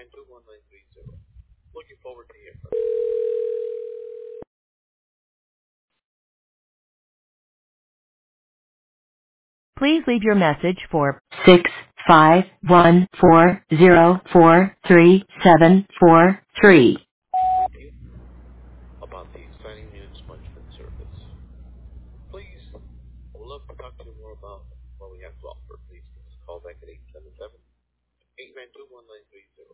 8921930. Looking forward to hearing from you. Please leave your message for 651404373. About the exciting new expungement service. Please, I would love to talk to you more about what we have to offer. Please give us a call back at 877-892-1930.